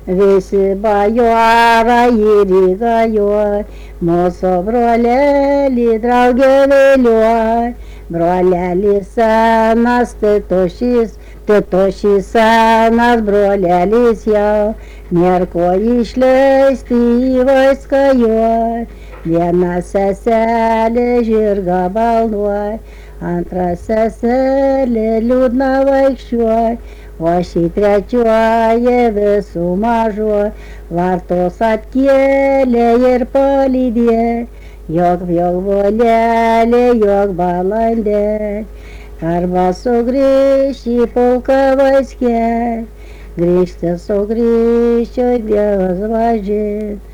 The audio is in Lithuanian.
visi bajorą įrigajo, mūsų brolelį draugė vėliuoj, brolelis senas, tėtošis senas, brolelis jau, nėr ko išleisti į vaiską juoj, viena seselė žirgą balnuoj, antra seselė liūdna vaikščiuoj, o ši trečioji visų mažuoj, vartos atkėlė ir palydė, jog volelė, jog balandė, arba sugrįš į pulką vaiskė, grįžti sugrįšiu Dievas važin.